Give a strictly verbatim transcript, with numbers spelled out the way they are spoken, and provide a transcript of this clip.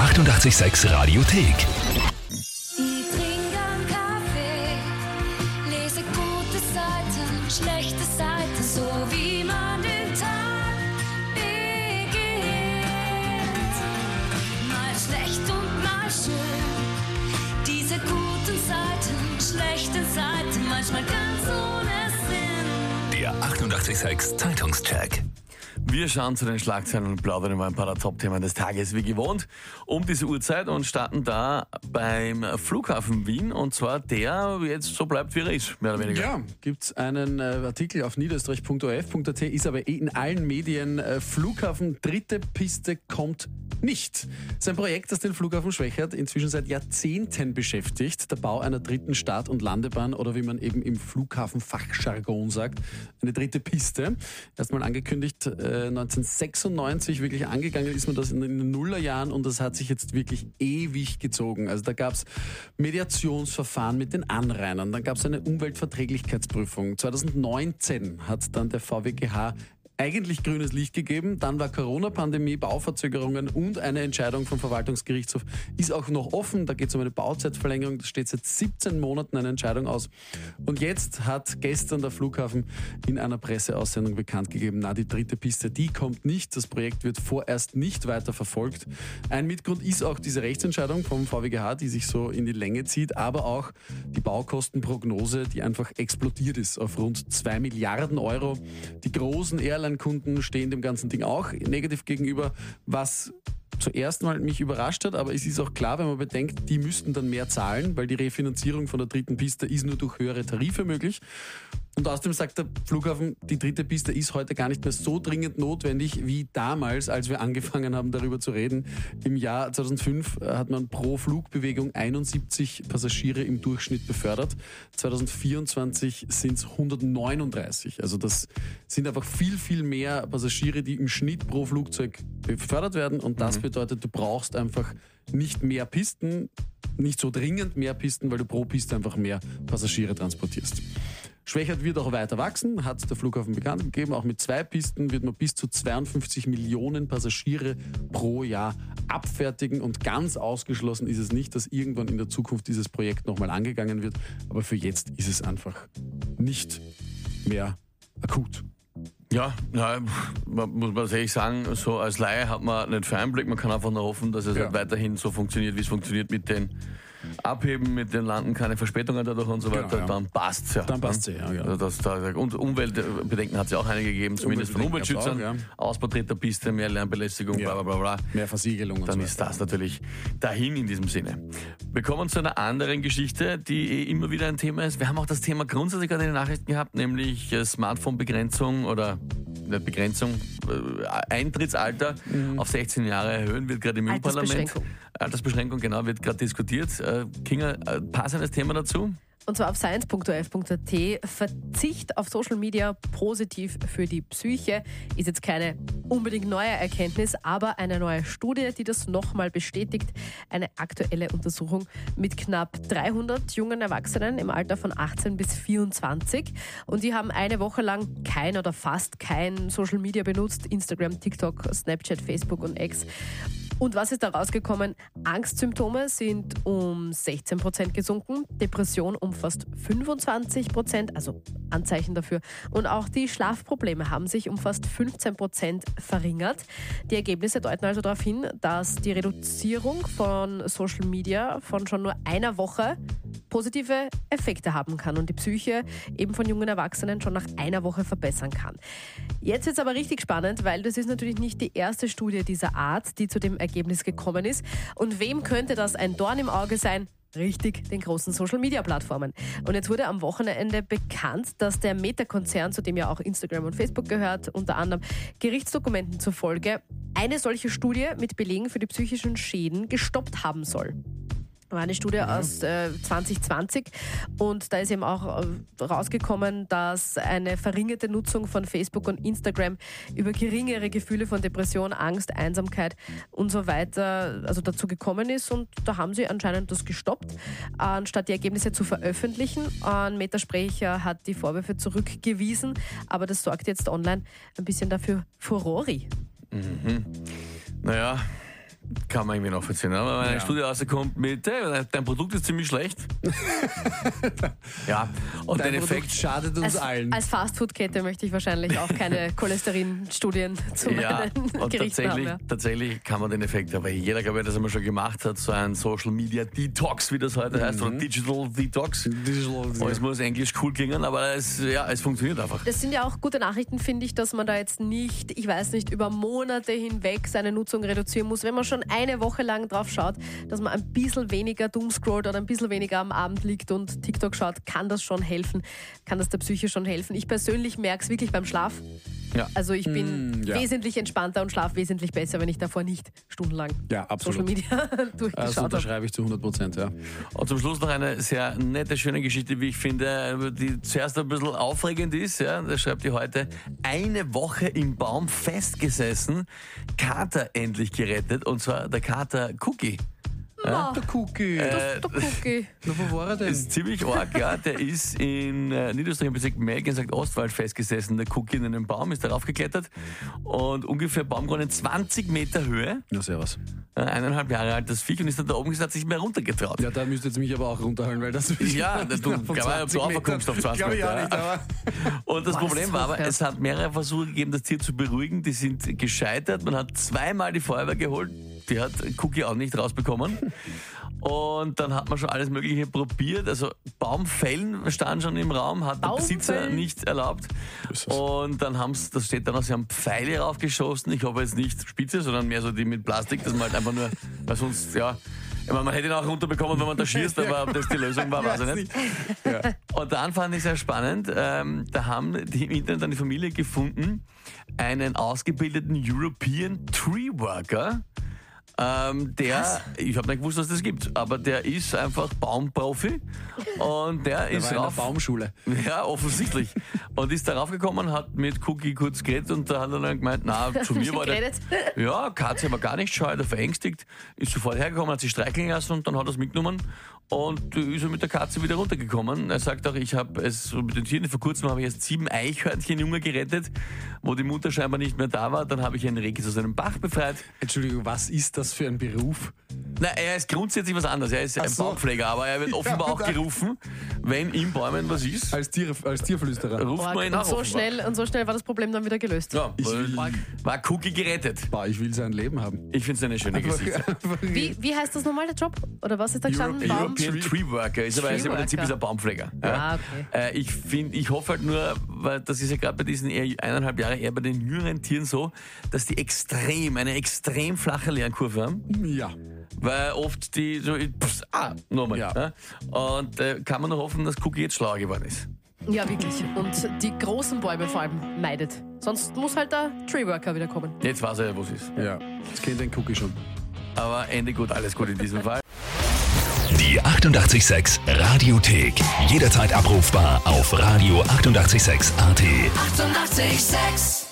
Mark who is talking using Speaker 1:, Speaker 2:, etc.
Speaker 1: achtundachtzig Komma sechs Radiothek.
Speaker 2: Ich trinke einen Kaffee, lese gute Seiten, schlechte Seiten, so wie man den Tag beginnt. Mal schlecht und mal schön, diese guten Seiten, schlechten Seiten, manchmal ganz ohne Sinn.
Speaker 1: Der achtundachtzig Komma sechs Zeitungscheck.
Speaker 3: Wir schauen zu den Schlagzeilen und plaudern über ein paar der Top-Themen des Tages, wie gewohnt, um diese Uhrzeit und starten da beim Flughafen Wien. Und zwar der jetzt so bleibt, wie er ist, mehr oder weniger.
Speaker 4: Ja, gibt es einen äh, Artikel auf niederösterreich punkt o r f punkt a t, ist aber eh in allen Medien. Äh, Flughafen, dritte Piste kommt nicht. Das ist ein Projekt, das den Flughafen Schwechat inzwischen seit Jahrzehnten beschäftigt. Der Bau einer dritten Start- und Landebahn oder wie man eben im Flughafenfachjargon sagt, eine dritte Piste. Erstmal angekündigt, äh, neunzehnhundertsechsundneunzig, wirklich angegangen ist man das in den Nullerjahren und das hat sich jetzt wirklich ewig gezogen. Also da gab es Mediationsverfahren mit den Anrainern, dann gab es eine Umweltverträglichkeitsprüfung. zweitausendneunzehn hat dann der V W G H eigentlich grünes Licht gegeben, dann war Corona-Pandemie, Bauverzögerungen und eine Entscheidung vom Verwaltungsgerichtshof ist auch noch offen. Da geht es um eine Bauzeitverlängerung, da steht seit siebzehn Monaten eine Entscheidung aus. Und jetzt hat gestern der Flughafen in einer Presseaussendung bekannt gegeben, na, die dritte Piste, die kommt nicht. Das Projekt wird vorerst nicht weiter verfolgt. Ein Mitgrund ist auch diese Rechtsentscheidung vom V W G H, die sich so in die Länge zieht, aber auch die Baukostenprognose, die einfach explodiert ist auf rund zwei Milliarden Euro. Die großen Airline-Kunden stehen dem ganzen Ding auch negativ gegenüber, was zuerst mal mich überrascht hat, aber es ist auch klar, wenn man bedenkt, die müssten dann mehr zahlen, weil die Refinanzierung von der dritten Piste ist nur durch höhere Tarife möglich. Und außerdem sagt der Flughafen, die dritte Piste ist heute gar nicht mehr so dringend notwendig wie damals, als wir angefangen haben, darüber zu reden. Im Jahr zweitausendfünf hat man pro Flugbewegung einundsiebzig Passagiere im Durchschnitt befördert. zweitausendvierundzwanzig sind es hundertneununddreißig. Also das sind einfach viel, viel mehr Passagiere, die im Schnitt pro Flugzeug befördert werden. Und das bedeutet, du brauchst einfach nicht mehr Pisten, nicht so dringend mehr Pisten, weil du pro Piste einfach mehr Passagiere transportierst. Schwechat wird auch weiter wachsen, hat der Flughafen bekannt gegeben. Auch mit zwei Pisten wird man bis zu zweiundfünfzig Millionen Passagiere pro Jahr abfertigen. Und ganz ausgeschlossen ist es nicht, dass irgendwann in der Zukunft dieses Projekt nochmal angegangen wird. Aber für jetzt ist es einfach nicht mehr akut.
Speaker 3: Ja, na, man, muss man ehrlich sagen, so als Laie hat man nicht für Einblick. Man kann einfach nur hoffen, dass es
Speaker 4: Ja.
Speaker 3: halt weiterhin so funktioniert, wie es funktioniert mit den Abheben, mit den Landen, keine Verspätungen dadurch und so weiter.
Speaker 4: Genau, ja.
Speaker 3: Dann passt's ja.
Speaker 4: Dann passt's ja, ja.
Speaker 3: Also das, da, und Umweltbedenken hat es ja auch einige gegeben, zumindest von
Speaker 4: Umweltbedenken
Speaker 3: Umweltschützern.
Speaker 4: gab's auch,
Speaker 3: Ausbau dritter Piste, mehr Lärmbelästigung,
Speaker 4: Ja.
Speaker 3: bla bla bla bla.
Speaker 4: Mehr Versiegelung und
Speaker 3: Dann
Speaker 4: so
Speaker 3: ist
Speaker 4: weiter.
Speaker 3: das natürlich dahin in diesem Sinne. Wir kommen zu einer anderen Geschichte, die eh immer wieder ein Thema ist. Wir haben auch das Thema grundsätzlich gerade in den Nachrichten gehabt, nämlich äh, Smartphone-Begrenzung oder nicht Begrenzung, äh, Eintrittsalter
Speaker 4: Mhm.
Speaker 3: auf sechzehn Jahre erhöhen, wird gerade im EU-Parlament.
Speaker 5: Altersbeschränkung.
Speaker 3: Altersbeschränkung, genau, wird gerade diskutiert. Äh, Kinga, äh, passendes Thema dazu?
Speaker 5: Und zwar auf science punkt o r f punkt a t. Verzicht auf Social Media positiv für die Psyche ist jetzt keine unbedingt neue Erkenntnis, aber eine neue Studie, die das nochmal bestätigt. Eine aktuelle Untersuchung mit knapp dreihundert jungen Erwachsenen im Alter von achtzehn bis vierundzwanzig. Und die haben eine Woche lang kein oder fast kein Social Media benutzt. Instagram, TikTok, Snapchat, Facebook und X. Und was ist da rausgekommen? Angstsymptome sind um sechzehn Prozent gesunken, Depression um fast fünfundzwanzig Prozent, also Anzeichen dafür. Und auch die Schlafprobleme haben sich um fast fünfzehn Prozent verringert. Die Ergebnisse deuten also darauf hin, dass die Reduzierung von Social Media von schon nur einer Woche positive Effekte haben kann und die Psyche eben von jungen Erwachsenen schon nach einer Woche verbessern kann. Jetzt wird es aber richtig spannend, weil das ist natürlich nicht die erste Studie dieser Art, die zu dem Ergebnis gekommen ist. Und wem könnte das ein Dorn im Auge sein? Richtig, den großen Social-Media-Plattformen. Und jetzt wurde am Wochenende bekannt, dass der Meta-Konzern, zu dem ja auch Instagram und Facebook gehört, unter anderem Gerichtsdokumenten zufolge, eine solche Studie mit Belegen für die psychischen Schäden gestoppt haben soll. War eine Studie aus äh, zwanzig zwanzig und da ist eben auch äh, rausgekommen, dass eine verringerte Nutzung von Facebook und Instagram über geringere Gefühle von Depression, Angst, Einsamkeit und so weiter also dazu gekommen ist und da haben sie anscheinend das gestoppt, anstatt die Ergebnisse zu veröffentlichen. Ein Metasprecher hat die Vorwürfe zurückgewiesen, aber das sorgt jetzt online ein bisschen dafür Furore.
Speaker 3: Mhm. Naja, Kann man irgendwie nachvollziehen. Aber wenn eine
Speaker 4: Ja.
Speaker 3: Studie rauskommt mit, hey, dein Produkt ist ziemlich schlecht. Ja, und
Speaker 4: Dein
Speaker 3: der
Speaker 4: Produkt
Speaker 3: Effekt.
Speaker 4: schadet uns
Speaker 5: Als,
Speaker 4: allen.
Speaker 5: als Fastfood-Kette möchte ich wahrscheinlich auch keine Cholesterinstudien zu
Speaker 3: Ja,
Speaker 5: meinen
Speaker 3: und
Speaker 5: Gerichten
Speaker 3: tatsächlich,
Speaker 5: haben. Ja.
Speaker 3: tatsächlich kann man den Effekt, aber jeder, glaube ich, das einmal schon gemacht hat, so ein Social Media Detox, wie das heute heißt, oder Digital Detox. Oh, es muss englisch cool klingen, aber es, ja, es funktioniert einfach.
Speaker 5: Das sind ja auch gute Nachrichten, finde ich, dass man da jetzt nicht, ich weiß nicht, über Monate hinweg seine Nutzung reduzieren muss. Wenn man schon eine Woche lang drauf schaut, dass man ein bisschen weniger doomscrollt oder ein bisschen weniger am Abend liegt und TikTok schaut, kann das schon helfen, kann das der Psyche schon helfen. Ich persönlich merke es wirklich beim Schlaf.
Speaker 3: Ja.
Speaker 5: Also ich bin
Speaker 4: Mm, ja.
Speaker 5: wesentlich entspannter und schlafe wesentlich besser, wenn ich davor nicht stundenlang
Speaker 4: Ja, absolut.
Speaker 5: Social Media durchgeschaut
Speaker 4: Also
Speaker 5: habe.
Speaker 4: unterschreibe ich zu hundert Prozent, ja.
Speaker 3: Und zum Schluss noch eine sehr nette, schöne Geschichte, wie ich finde, die zuerst ein bisschen aufregend ist. Ja, da schreibt ihr heute, eine Woche im Baum festgesessen, Kater endlich gerettet, und zwar der Kater Cookie.
Speaker 5: Ja,
Speaker 4: Der Cookie.
Speaker 5: der Cookie.
Speaker 4: Na, wo war er denn?
Speaker 3: Ist ziemlich arg, ja. Der ist in äh, Niederösterreich im Bezirk Melgen, sagt Ostwald, festgesessen. Der Cookie in einem Baum, ist darauf geklettert und ungefähr Baumkronen zwanzig Meter Höhe,
Speaker 4: Na, servus.
Speaker 3: äh, eineinhalb Jahre alt das Viech, und ist dann da oben gesagt, sich mehr runtergetraut.
Speaker 4: Ja, da müsst ihr jetzt mich aber auch runterholen, weil das
Speaker 3: Ja, du,
Speaker 4: von
Speaker 3: glaub ich, ob du aufkommst auf zwanzig
Speaker 4: Glaube ich auch
Speaker 3: Meter,
Speaker 4: nicht,
Speaker 3: ja.
Speaker 4: aber
Speaker 3: Und das
Speaker 5: Boah,
Speaker 3: Problem
Speaker 5: das
Speaker 3: war aber,
Speaker 5: ist
Speaker 3: es hat mehrere Versuche gegeben, das Tier zu beruhigen. Die sind gescheitert. Man hat zweimal die Feuerwehr geholt. Die hat Cookie auch nicht rausbekommen. Und dann hat man schon alles Mögliche probiert. Also Baumfällen standen schon im Raum, hat der
Speaker 5: Baumfällen?
Speaker 3: Besitzer nicht erlaubt. Und dann haben sie, das steht da noch, sie haben Pfeile raufgeschossen. Ich hoffe jetzt nicht Spitze, sondern mehr so die mit Plastik, dass man halt einfach nur, weil sonst, ja, ich meine, man hätte ihn auch runterbekommen, wenn man da schießt, aber ob das die Lösung war, weiß ich nicht.
Speaker 4: Ja.
Speaker 3: Und dann fand ich sehr spannend, ähm, da haben die im Internet dann die Familie gefunden, einen ausgebildeten European Tree Worker, ähm, der, ich habe nicht gewusst, dass das gibt, aber der ist einfach Baumprofi und der,
Speaker 4: Der
Speaker 3: ist
Speaker 4: war in der
Speaker 3: rauf,
Speaker 4: Baumschule.
Speaker 3: ja, offensichtlich, und ist darauf gekommen, hat mit Cookie kurz geredet und da hat er dann gemeint, na, zu mir war der,
Speaker 5: Geredet.
Speaker 3: ja, Katze war gar nicht scheu oder verängstigt, ist sofort hergekommen, hat sich streicheln lassen und dann hat er es mitgenommen und ist er mit der Katze wieder runtergekommen. Er sagt auch, ich habe es so mit den Tieren, vor kurzem habe ich erst sieben Eichhörnchenjunge gerettet, wo die Mutter scheinbar nicht mehr da war, dann habe ich einen Reh aus einem Bach befreit.
Speaker 4: Entschuldigung, was ist das für ein Beruf?
Speaker 3: Na, er ist grundsätzlich was anderes, er ist ein
Speaker 4: so.
Speaker 3: Baumpfleger, aber er wird offenbar auch
Speaker 4: da-
Speaker 3: gerufen, wenn in Bäumen was ist,
Speaker 4: Als, Tier, als Tierflüsterer.
Speaker 3: ruft man ihn
Speaker 5: Und
Speaker 3: auch
Speaker 5: so,
Speaker 3: offenbar.
Speaker 5: schnell, und so schnell war das Problem dann wieder gelöst.
Speaker 3: Ja,
Speaker 4: Ich will-
Speaker 3: war Cookie gerettet.
Speaker 4: Boah, ich will sein Leben haben.
Speaker 3: Ich finde es eine schöne Geschichte.
Speaker 5: Wie, wie heißt das nochmal, der Job? Oder was ist da gestanden?
Speaker 4: European-
Speaker 5: Baum?
Speaker 3: European Tree Worker ist aber
Speaker 5: Tree
Speaker 3: ist im Prinzip
Speaker 5: Worker.
Speaker 3: ist ein Baumpfleger.
Speaker 5: Ah, okay.
Speaker 3: Äh, ich finde, ich hoffe halt nur, weil das ist ja gerade bei diesen eher eineinhalb Jahre eher bei den jüngeren Tieren so, dass die extrem, eine extrem flache Lernkurve haben,
Speaker 4: Ja.
Speaker 3: weil oft die so, pss, ah, nochmal.
Speaker 4: Ja.
Speaker 3: Ja. Und äh, kann man nur hoffen, dass Cookie jetzt schlauer geworden ist.
Speaker 5: Ja, wirklich. Und die großen Bäume vor allem meidet. Sonst muss halt der Treeworker wieder kommen.
Speaker 3: Jetzt weiß er ja, wo es ist.
Speaker 4: Ja. Das kennt ein Cookie schon.
Speaker 3: Aber Ende gut, alles gut in diesem Fall.
Speaker 1: Die achtundachtzig Komma sechs Radiothek. Jederzeit abrufbar auf radio achtundachtzig Komma sechs A T.
Speaker 2: Eighty-eight point six